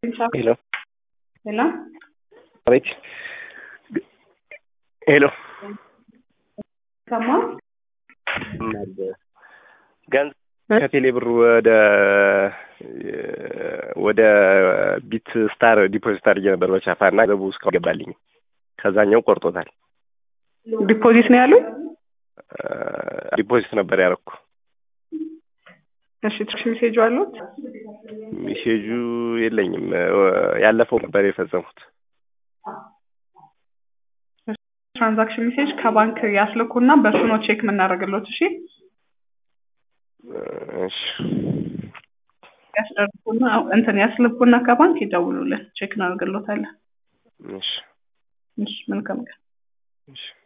Hello. Hello? Right. Hello. Someone? ገንዘብ ከቴሌ ብር ወደ ቢት ስታር ዲፖዚት አድርጌ ነበር በቻፋና ገቡ እስካሁን ገባልኝ። ከዛኛው ቆርጦታል። ዲፖዚት ነው ያሉት? ዲፖዚት ነበር ያደረኩ። እሺ ትራንዛክሽን ሜሴጅ አሉት? ሜሴጁ የለኝም። ያለፈው ነበር የፈጸምኩት። ትራንዛክሽን ሜሴጅ ከባንክ ያስልኩና በሱ ነው ቼክ የምናደርግለት። እሺ እሺ ያስደርጉና እንትን ያስልኩና ከባንክ ይደውሉልን ቼክ እናደርግለታለን። እሺ እሺ መልካም። እሺ